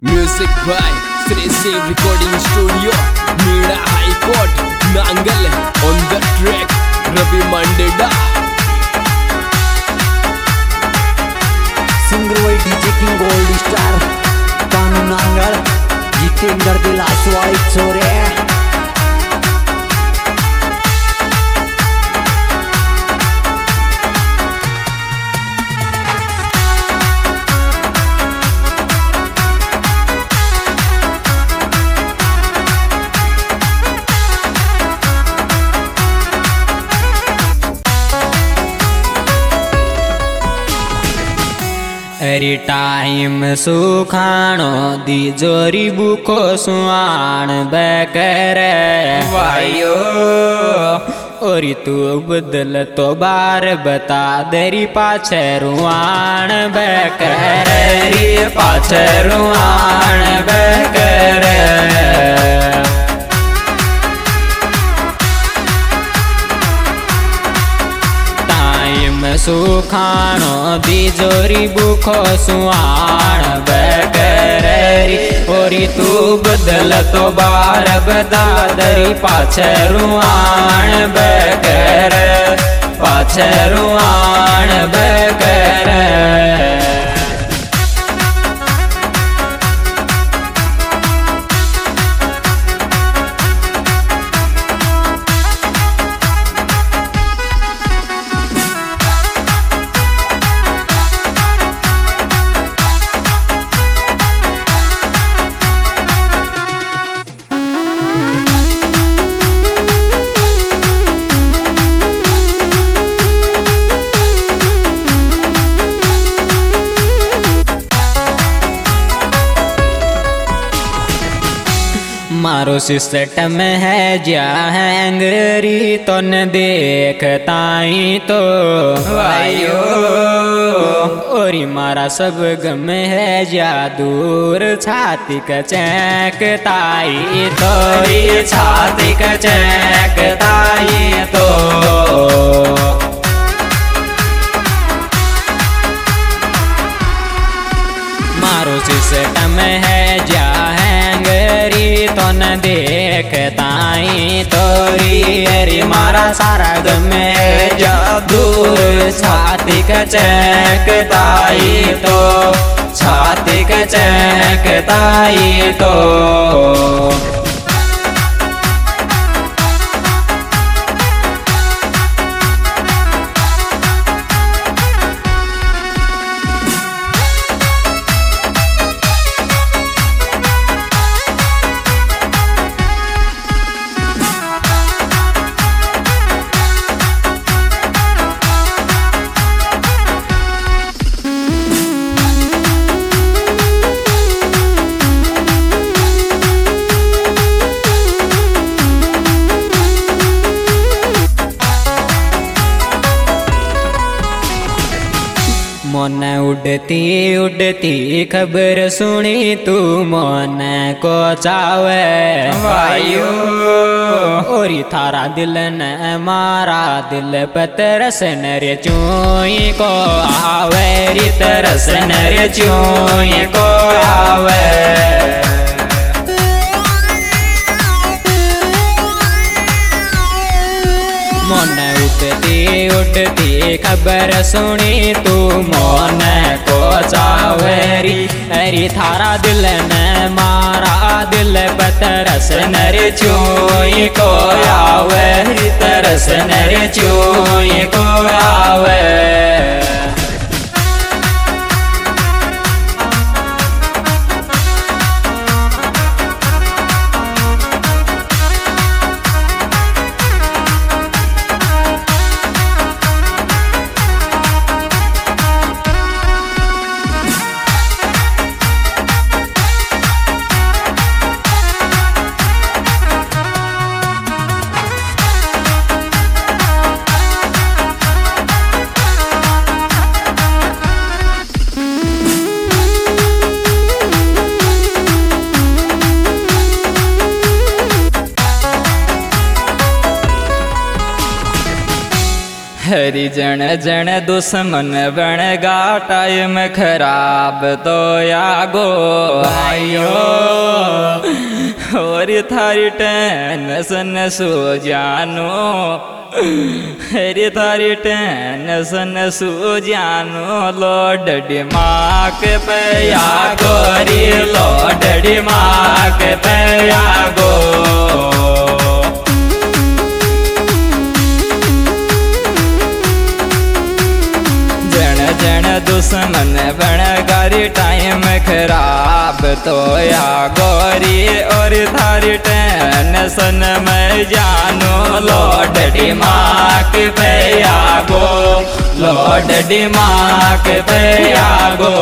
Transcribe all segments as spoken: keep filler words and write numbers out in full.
Music by Sri Save Recording Studio, Mira High Court, Nangal. On the track, Ravi Mandeda. Singer by D J King Gold Star, Kanu Nangal, Jitendra Dilaswai Chore. अरे time सुखाणो दी जोरी बुको सुआण Baker वायो और तू बदल तो बार बता देरी पाछे रुआण बैकर री पाछे रुआण बैकर सुखाणो दी जोरी बुखो सुआण बैकरी ओरी तू बदल तो बार बदादरी पाछे रुआण बैकर पाछे रुआण बैकर मारो सिस्टम है जा हैंगरी तो न देखताई तो वायो और मारा सब गम है जा दूर छाती का चैकताई तो ये छाती का चैकताई तो मारो सिस्टम है जा हैंगरी तो न देखताई तोरी अरे मारा सारा गम जा दूर छाती का चैकताई तो छाती का चैकताई तो मन उड़ती उड़ती खबर सुनी तू मन को चावे वायु और थारा दिल न मारा दिल पतरस नर चूई को आवे री तरस नर चूई को आवे मन उठती उठती खबर सुनी तू मन को चावेरी अरे थारा दिल न मारा दिल पतरस नर चूई को आवे तरस नर चूई को आवे हरी जन जन दुश्मन बन गा टाइम खराब तो आगो आयो और थारी टेंशन सो जानो हरी थारी टेंशन सो जानो लौट दिमाग पे आगो रे लौट दिमाग पे आगो जन दुश्मन बन गारी टाइम खराब तो या गोरी और थारी टेंशन में जानो लौट दिमाग पे आगो लौट दिमाग पे आगो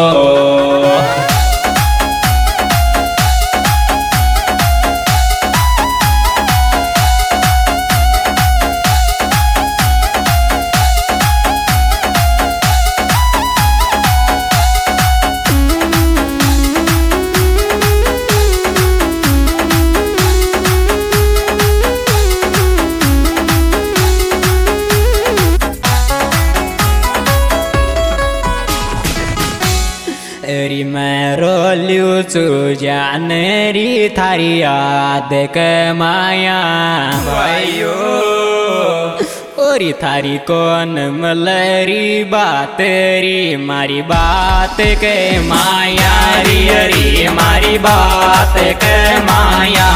री मैं रोल्यू चू जान री थारी याद के माया भाइयो ओरी थारी कौन मलरी बात री मारी बात के माया री री मारी बात के माया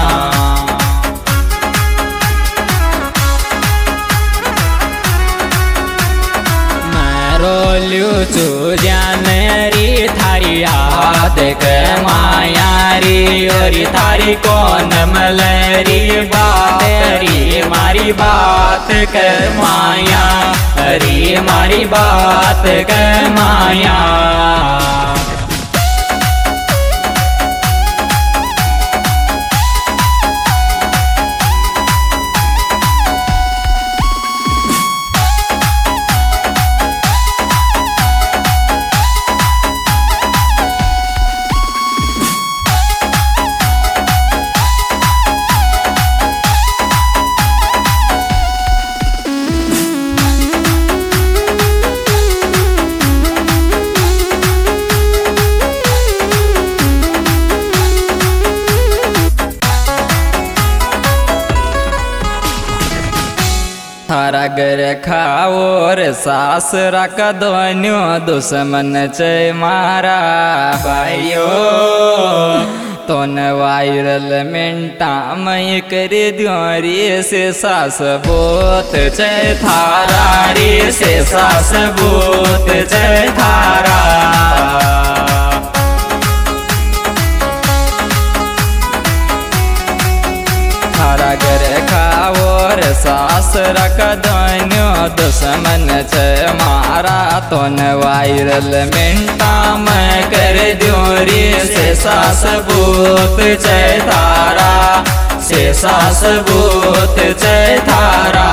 रोल्यू चू जान री थारी याद के माया री ओरी थारी कौन मलरी बात री मारी बात के माया री मारी बात के माया थारा घर खाओर सास रख दोन्यो दुश्मन चे मारा भाइयो तोन वायरल मिनटा मई कर दियो रे से सास बोत चे थारा रे से सास बोत चे थारा थारा घर खाओर सास रख दोन्यो दुश्मन चे मारा तोन वायरल मिनटा मैं कर दियो रे से सास बूत चे थारा से सास बूत चे थारा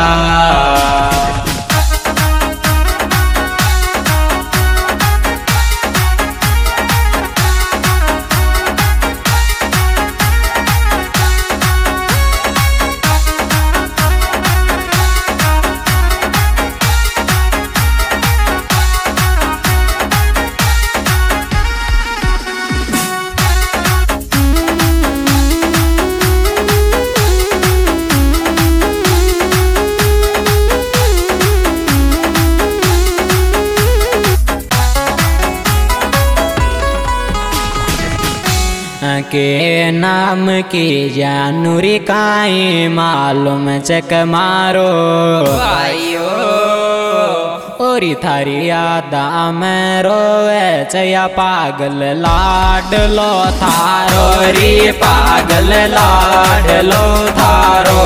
के नाम की जानूरी काई मालूम चक मारो भाइयो ओरी थारी यादा में रोवे चया पागल लाडलो थारो री पागल लाडलो थारो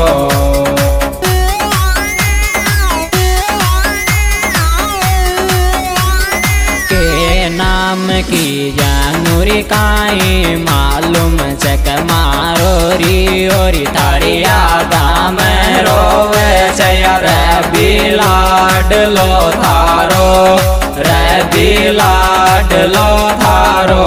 नाम की जानूरी काई मालूम चक मारो री ओरी थारी यादा में रोवे चया रबी लाडलो थारो रबी लाडलो थारो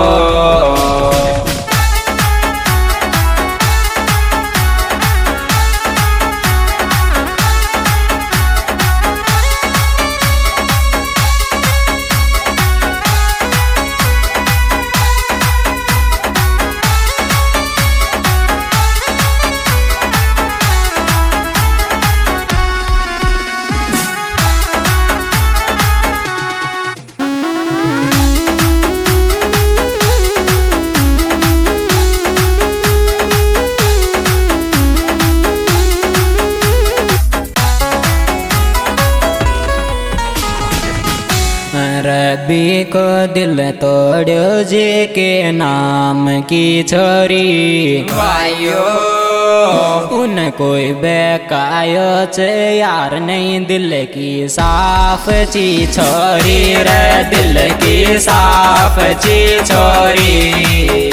रबी को दिल तोड़ो जे के नाम की छोरी वायो उन कोई बेकायो चे यार नहीं दिल की साफ ची छोरी रे दिल की साफ ची छोरी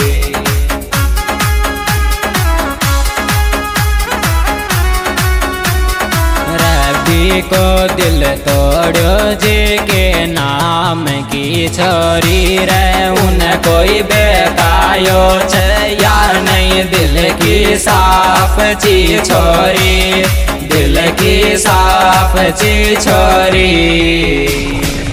को दिल तोड़ो जे के नाम की छोरी रे उन कोई बेकायो छे यार नहीं दिल की साफ ची छोरी दिल की साफ ची छोरी।